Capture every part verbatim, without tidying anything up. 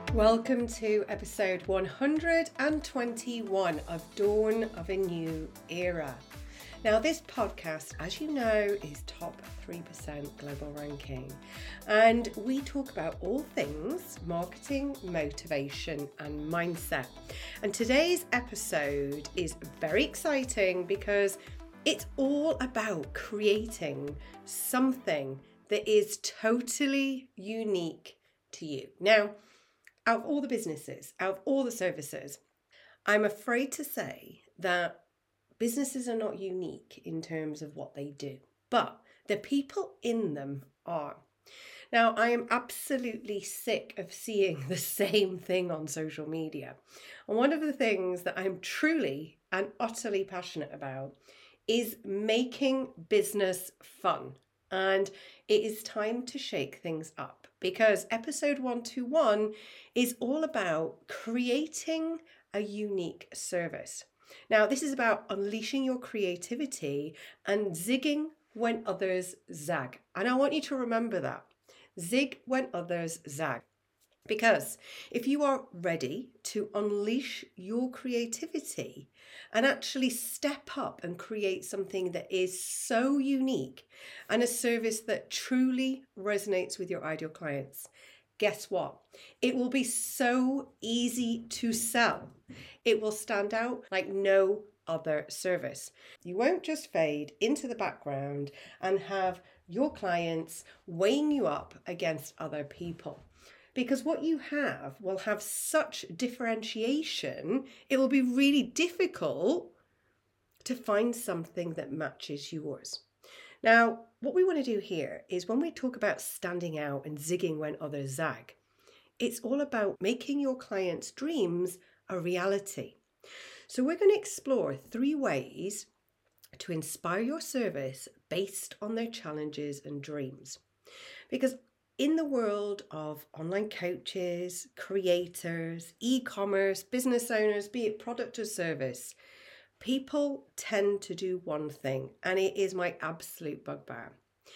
Welcome to episode one hundred twenty-one of Dawn of a New Era. Now, this podcast, as you know, is top three percent global ranking, and we talk about all things marketing, motivation, and mindset. And today's episode is very exciting because it's all about creating something that is totally unique to you. Now, out of all the businesses, out of all the services, I'm afraid to say that businesses are not unique in terms of what they do, but the people in them are. Now, I am absolutely sick of seeing the same thing on social media. And one of the things that I'm truly and utterly passionate about is making business fun. And it is time to shake things up because episode one twenty-one is all about creating a unique service. Now, this is about unleashing your creativity and zigging when others zag. And I want you to remember that. Zig when others zag. Because if you are ready to unleash your creativity and actually step up and create something that is so unique and a service that truly resonates with your ideal clients, guess what? It will be so easy to sell. It will stand out like no other service. You won't just fade into the background and have your clients weighing you up against other people. Because what you have will have such differentiation, it will be really difficult to find something that matches yours. Now, what we want to do here is when we talk about standing out and zigging when others zag, it's all about making your clients' dreams a reality. So we're going to explore three ways to inspire your service based on their challenges and dreams. Because in the world of online coaches, creators, e-commerce, business owners, be it product or service, people tend to do one thing, and it is my absolute bugbear.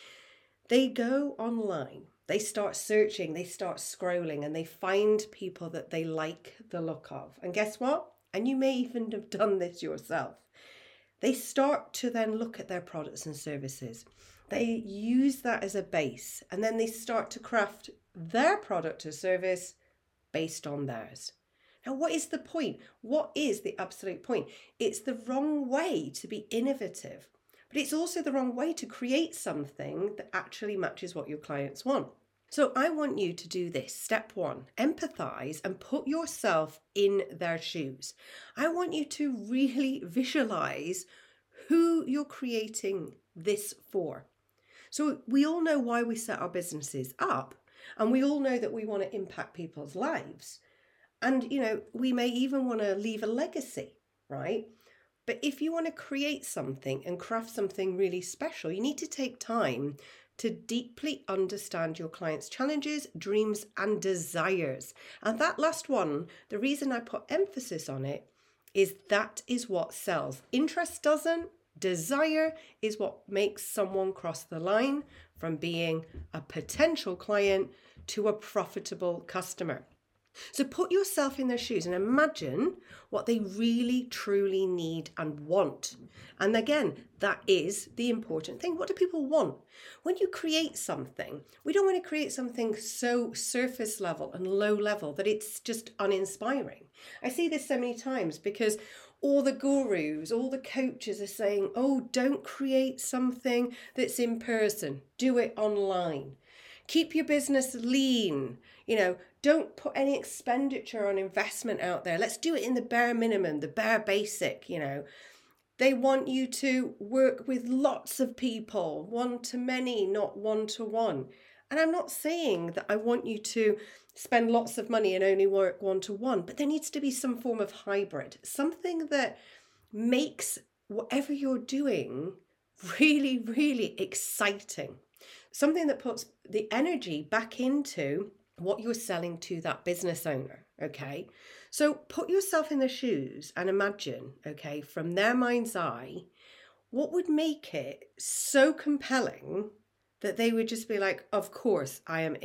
They go online, they start searching, they start scrolling, and they find people that they like the look of. And guess what? And you may even have done this yourself. They start to then look at their products and services. They use that as a base, and then they start to craft their product or service based on theirs. Now, what is the point? What is the absolute point? It's the wrong way to be innovative, but it's also the wrong way to create something that actually matches what your clients want. So I want you to do this. Step one, empathize and put yourself in their shoes. I want you to really visualize who you're creating this for. So we all know why we set our businesses up, and we all know that we want to impact people's lives. And, you know, we may even want to leave a legacy, right? But if you want to create something and craft something really special, you need to take time to deeply understand your clients' challenges, dreams, and desires. And that last one, the reason I put emphasis on it is that is what sells. Interest doesn't. Desire is what makes someone cross the line from being a potential client to a profitable customer. So put yourself in their shoes and imagine what they really, truly need and want. And again, that is the important thing. What do people want? When you create something, we don't want to create something so surface level and low level that it's just uninspiring. I see this so many times because all the gurus, all the coaches are saying, oh, don't create something that's in person. Do it online. Keep your business lean. You know, don't put any expenditure on investment out there. Let's do it in the bare minimum, the bare basic, you know. They want you to work with lots of people, one to many, not one to one. And I'm not saying that I want you to spend lots of money and only work one to one, but there needs to be some form of hybrid, something that makes whatever you're doing really, really exciting. Something that puts the energy back into what you're selling to that business owner, okay? So put yourself in their shoes and imagine, okay, from their mind's eye, what would make it so compelling that they would just be like, of course, I am in.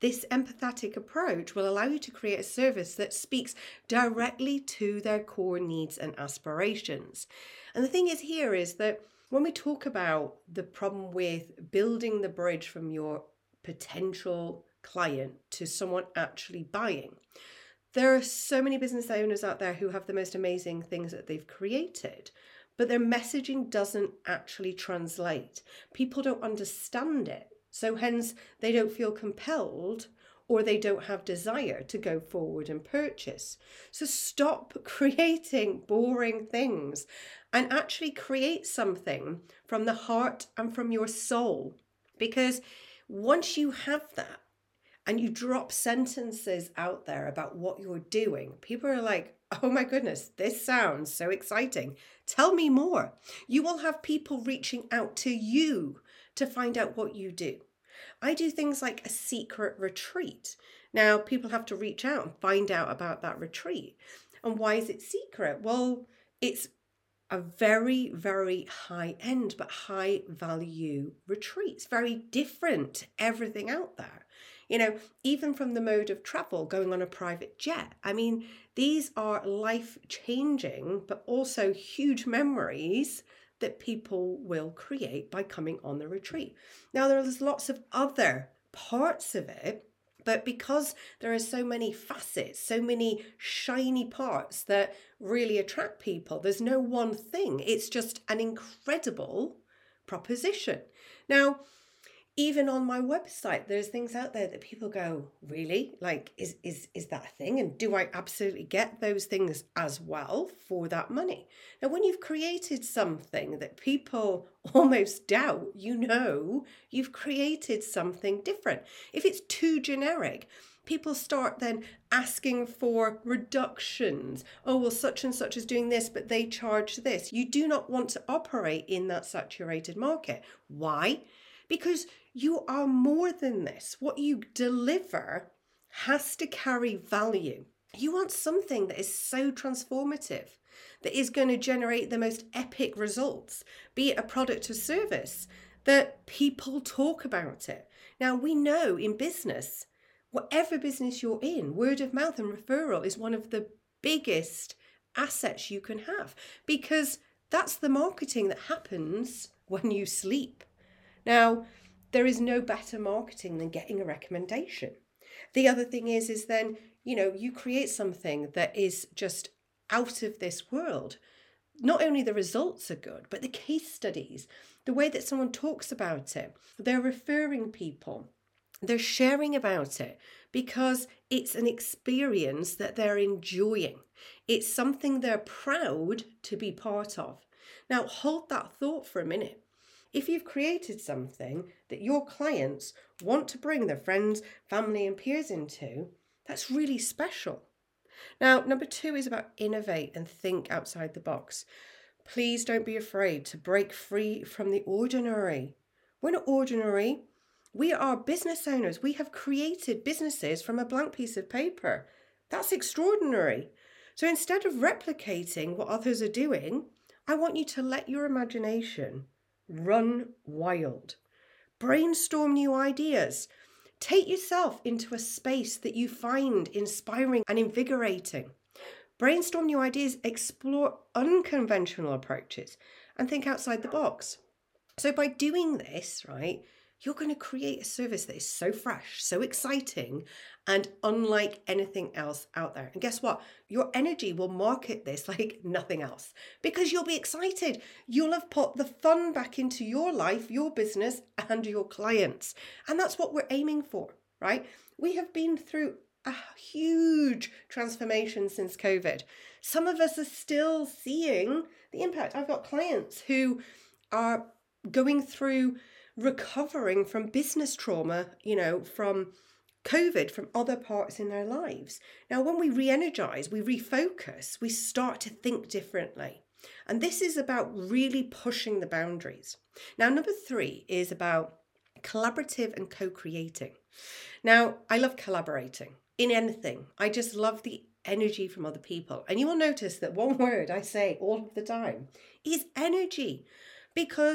This empathetic approach will allow you to create a service that speaks directly to their core needs and aspirations. And the thing is here is that when we talk about the problem with building the bridge from your potential client to someone actually buying, there are so many business owners out there who have the most amazing things that they've created, but their messaging doesn't actually translate. People don't understand it. So hence they don't feel compelled or they don't have desire to go forward and purchase. So stop creating boring things and actually create something from the heart and from your soul. Because once you have that and you drop sentences out there about what you're doing, people are like, oh my goodness, this sounds so exciting. Tell me more. You will have people reaching out to you to find out what you do. I do things like a secret retreat. Now, people have to reach out and find out about that retreat. And why is it secret? Well, it's a very, very high end, but high value retreat. It's very different to everything out there. You know, even from the mode of travel, going on a private jet. I mean, these are life-changing, but also huge memories that people will create by coming on the retreat. Now, there's lots of other parts of it, but because there are so many facets, so many shiny parts that really attract people, there's no one thing. It's just an incredible proposition. Now, even on my website, there's things out there that people go, really? Like, is is is that a thing? And do I absolutely get those things as well for that money? Now, when you've created something that people almost doubt, you know you've created something different. If it's too generic, people start then asking for reductions. Oh, well, such and such is doing this, but they charge this. You do not want to operate in that saturated market. Why? Because you are more than this. What you deliver has to carry value. You want something that is so transformative, that is going to generate the most epic results, be it a product or service, that people talk about it. Now, we know in business, whatever business you're in, word of mouth and referral is one of the biggest assets you can have, because that's the marketing that happens when you sleep. Now, there is no better marketing than getting a recommendation. The other thing is, is then, you know, you create something that is just out of this world. Not only the results are good, but the case studies, the way that someone talks about it, they're referring people, they're sharing about it because it's an experience that they're enjoying. It's something they're proud to be part of. Now, hold that thought for a minute. If you've created something that your clients want to bring their friends, family, and peers into, that's really special. Now, number two is about innovate and think outside the box. Please don't be afraid to break free from the ordinary. We're not ordinary. We are business owners. We have created businesses from a blank piece of paper. That's extraordinary. So instead of replicating what others are doing, I want you to let your imagination run wild. Brainstorm new ideas. Take yourself into a space that you find inspiring and invigorating. Brainstorm new ideas, explore unconventional approaches, and think outside the box. So by doing this, right, you're going to create a service that is so fresh, so exciting, and unlike anything else out there. And guess what? Your energy will market this like nothing else because you'll be excited. You'll have put the fun back into your life, your business, and your clients. And that's what we're aiming for, right? We have been through a huge transformation since COVID. Some of us are still seeing the impact. I've got clients who are going through recovering from business trauma, you know, from COVID, from other parts in their lives. Now, when we re-energize, we refocus, we start to think differently. And this is about really pushing the boundaries. Now, number three is about collaborative and co-creating. Now, I love collaborating in anything. I just love the energy from other people. And you will notice that one word I say all of the time is energy, because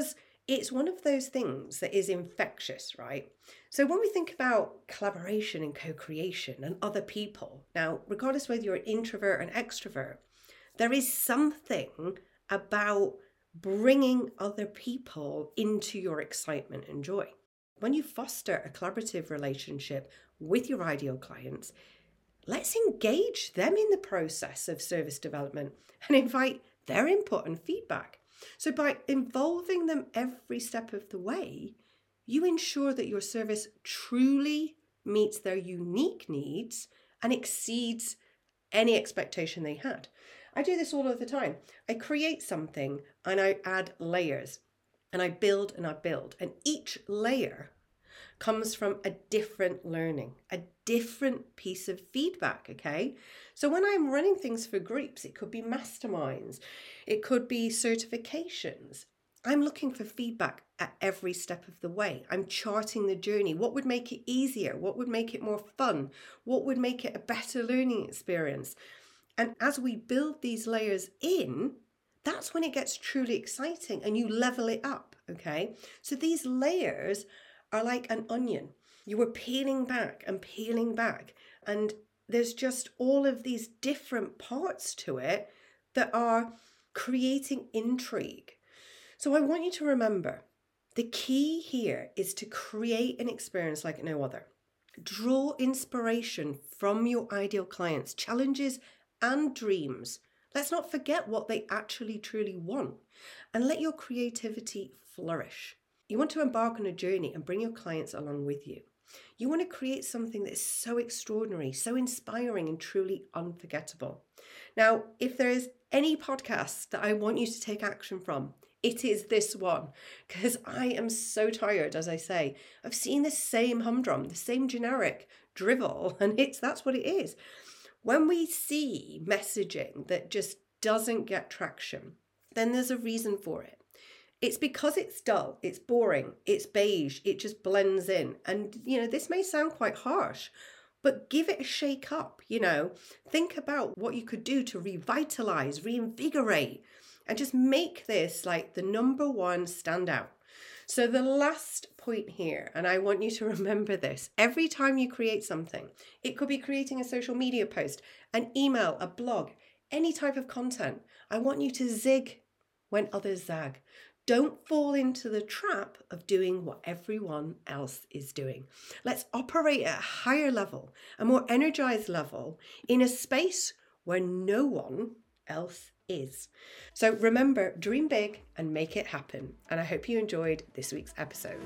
it's one of those things that is infectious, right? So when we think about collaboration and co-creation and other people, now, regardless whether you're an introvert or an extrovert, there is something about bringing other people into your excitement and joy. When you foster a collaborative relationship with your ideal clients, let's engage them in the process of service development and invite their input and feedback. So by involving them every step of the way, you ensure that your service truly meets their unique needs and exceeds any expectation they had. I do this all of the time. I create something and I add layers and I build and I build. And each layer comes from a different learning, a different piece of feedback, okay? So when I'm running things for groups, it could be masterminds, it could be certifications. I'm looking for feedback at every step of the way. I'm charting the journey. What would make it easier? What would make it more fun? What would make it a better learning experience? And as we build these layers in, that's when it gets truly exciting and you level it up, okay? So these layers are like an onion. You were peeling back and peeling back, and there's just all of these different parts to it that are creating intrigue. So I want you to remember, the key here is to create an experience like no other. Draw inspiration from your ideal clients, challenges and dreams. Let's not forget what they actually truly want, and let your creativity flourish. You want to embark on a journey and bring your clients along with you. You want to create something that is so extraordinary, so inspiring, and truly unforgettable. Now, if there is any podcast that I want you to take action from, it is this one, because I am so tired, as I say, of seeing the same humdrum, the same generic drivel, and it's that's what it is. When we see messaging that just doesn't get traction, then there's a reason for it. It's because it's dull, it's boring, it's beige, it just blends in. And, you know, this may sound quite harsh, but give it a shake up, you know. Think about what you could do to revitalize, reinvigorate, and just make this like the number one standout. So the last point here, and I want you to remember this, every time you create something, it could be creating a social media post, an email, a blog, any type of content. I want you to zig when others zag. Don't fall into the trap of doing what everyone else is doing. Let's operate at a higher level, a more energized level, in a space where no one else is. So remember, dream big and make it happen. And I hope you enjoyed this week's episode.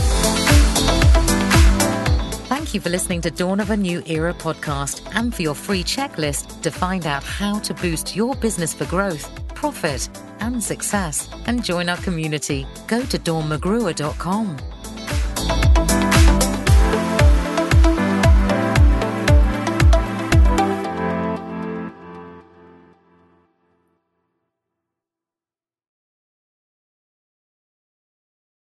Thank you for listening to Dawn of a New Era podcast, and for your free checklist to find out how to boost your business for growth, profit, and success, and join our community. Go to dawn mcgruer dot com.